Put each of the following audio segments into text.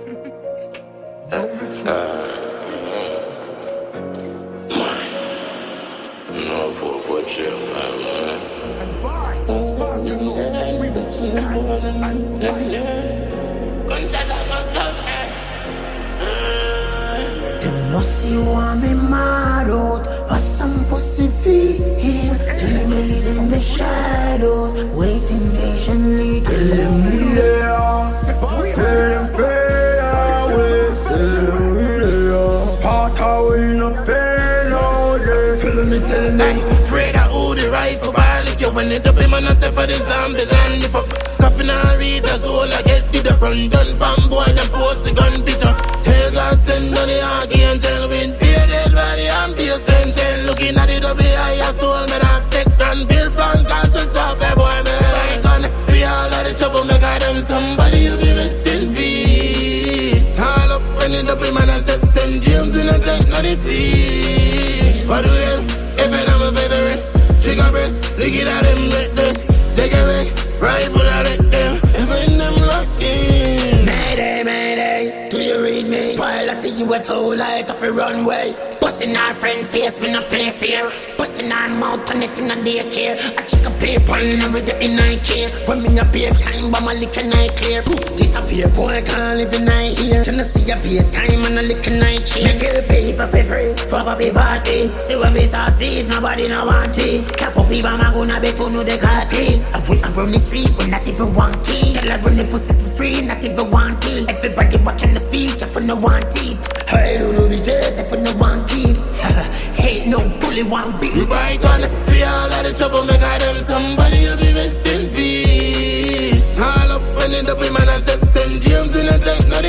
No, for chill, man. They must see why me mad out. But some pussy feel demons in the shadows, waiting patiently till them be there. Tell them fade away, tell them we there. Sparta we no fail no day. Feel me tell me. Afraid of who the rifle ball. If you want it up, him and not for the zombie land. If a coffin and read the soul, I get to the run done. Bamboo and them post a gun picture. Tell God send on the Aggie and tell wind. Be a dead body and be a pension. Looking at it up behind your soul, me dark stick and feel frank and so stop a boy, me. I gonna feel all of the trouble, make I them somebody you be rest in peace. All up when it up in man and step St. James in a tank, not the fleet. What do them? If I am a favorite, trigger breast, look at them breathless. Take a break, rifle out at them. If I them locked in. Mayday, mayday, do you read me? Pilot the UFO light up a runway. Busting our friend face, me not play fair. Busting our mouth on it in a daycare. I check a play pine every day in I care. When me appear time, but my liquor night clear. Poof, disappear, boy, can't live in night here. Can I see a beer time and a liquor night cheer? Me kill people for free, fuck up the party. See when we sauce beef, nobody no want it. Cap up people, I'm gonna bet to know the car please. I put around the street, but not even one key. Tell her run the pussy for free, not even one key. Everybody watching the speech, if I no want it. I don't know the jazz, if I no want key. Hate no bully, one beat. If I gonna feel all of the trouble, make I them somebody you be rest in peace. All up when it up in man and step St. James in a tank, not the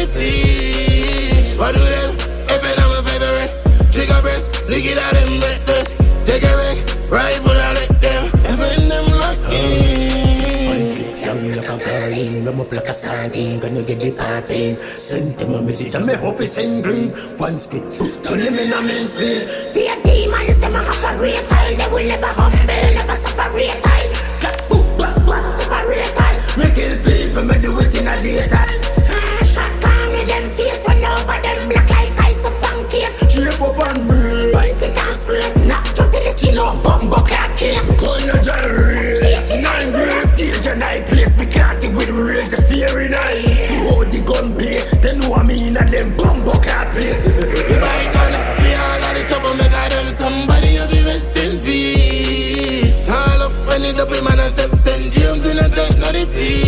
fleet. What do them? If I am a favorite, trigger breast, look at them breathless. Take a break, rifle out at them. If I them locked in. 6 months get young like a garland, rum up like a sardine, gonna get the popping. Send them a message and me hope it's in green. One skit, turn them in a men's blade. Be a demons, them a operate time. They will never humble, never separate time. Clap, boop, black, black, separate time. Me kill people, me do it in a daytime. Shotgun with them face run over them black like ice up and cape. Shape up and breathe, bite it and split. Knock to the skin up, bumbo clack cape. Gonna gyrate, station 9 grade. Stage and I place me canty with rage to fear in eye. To hold the gun play, they know I mean and them bumbo clap place. If I gonna feel all of the trouble, make I them somebody you be rest in peace. All up when it up in man and step St. James in a tank, not the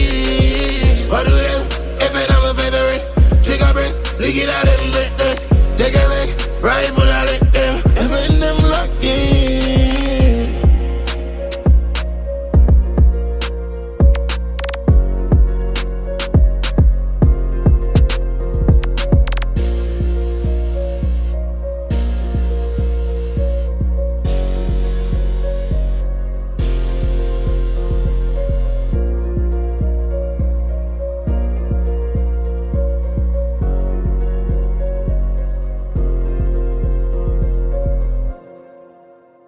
fleet. What do them? If I am a favorite, trigger breast, look at them breathless. Take a break, rifle out